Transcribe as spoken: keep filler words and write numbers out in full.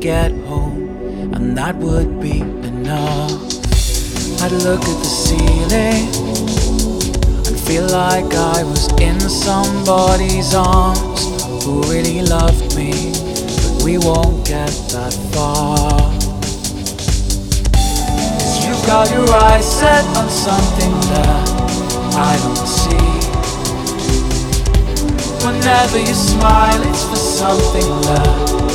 get home, and that would be enough. I'd look at the ceiling and feel like I was in somebody's arms who really loved me, but we won't get that far. Cause you've got your eyes set on something that I don't see. Whenever you smile, it's for something that